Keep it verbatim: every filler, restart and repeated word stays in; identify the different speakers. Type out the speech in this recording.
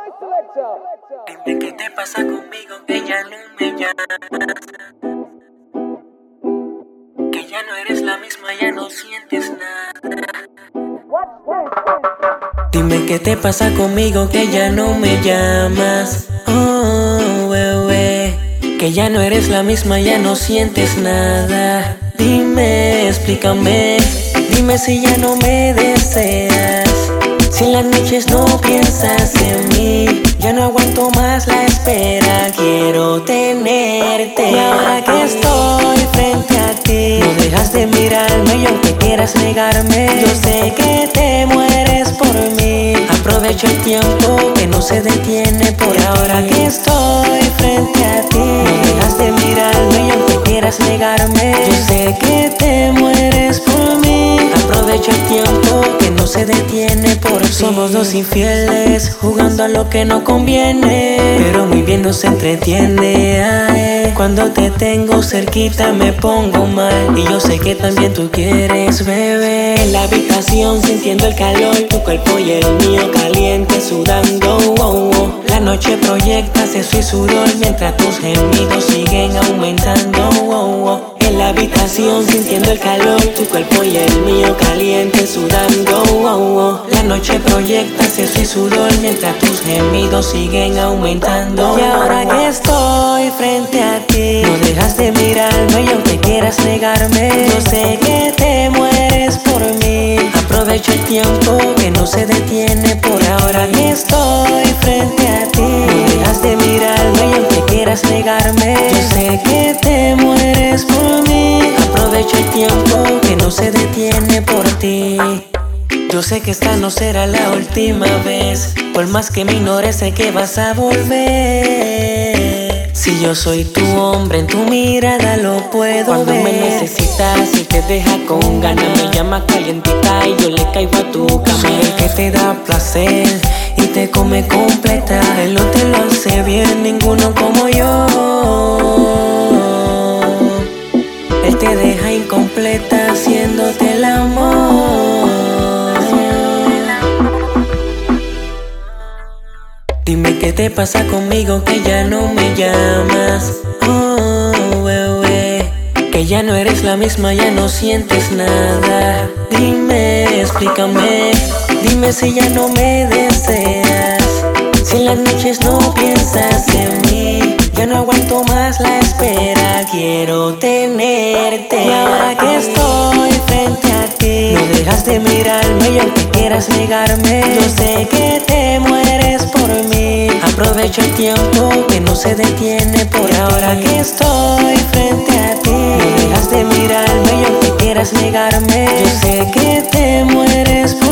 Speaker 1: Dime qué te pasa conmigo, que ya no me llamas, que ya no eres la misma, ya no sientes nada. Dime qué te pasa conmigo, que ya no me llamas. Oh, bebé, que ya no eres la misma, ya no sientes nada. Dime, explícame, dime si ya no me deseas, si en las noches no piensas en mí. Ya no aguanto más la espera, quiero tenerte. Y ahora que estoy frente a ti, no dejas de mirarme y aunque quieras negarme, yo sé que te mueres por mí. Aprovecho el tiempo que no se detiene por y ahora que estoy frente a ti, no dejas de mirarme y aunque quieras negarme, yo sé que te mueres por mí. Aprovecho el tiempo que no se detiene por ti. Somos dos infieles jugando a lo que no conviene, pero muy bien nos entretiene. Ay, cuando te tengo cerquita me pongo mal y yo sé que también tú quieres, bebé. En la habitación sintiendo el calor, tu cuerpo y el mío caliente sudando. Oh, oh. La noche proyecta seso y sudor mientras tus gemidos siguen aumentando. Oh, oh. En la habitación sintiendo el calor, tu cuerpo y el mío caliente sudando. Oh, oh. La noche proyecta seso y sudor mientras tus gemidos siguen aumentando. Y ahora que estoy frente a ti, no dejas de mirarme y aunque quieras negarme, yo sé que te mueres por mí. Aprovecho el tiempo que no se detiene por ahora que estoy frente a ti, no dejas de mirarme y aunque quieras negarme, yo sé que te mueres por mí. Aprovecho el tiempo que no se detiene por ti. Yo sé que esta no será la última vez, por más que me ignores sé que vas a volver. Si yo soy tu hombre, en tu mirada lo puedo Cuando ver. Cuando me necesitas y te deja con ganas, me llamas calientita y yo le caigo a tu cama. Soy el que te da placer y te come completa, él no te lo hace bien, ninguno como yo. Él te deja incompleta haciéndote el amor. Dime qué te pasa conmigo, que ya no me llamas. Oh, bebé, que ya no eres la misma, ya no sientes nada. Dime, explícame, dime si ya no me deseas, si en las noches no piensas en mí. Ya no aguanto más la espera, quiero tenerte. Y ahora que estoy frente a ti, no dejas de mirarme y aunque quieras negarme, yo sé que te mueres por mí. Aprovecho el tiempo que no se detiene por ahora que estoy frente a ti, no dejas de mirarme y aunque quieras negarme, yo sé que te mueres por mí.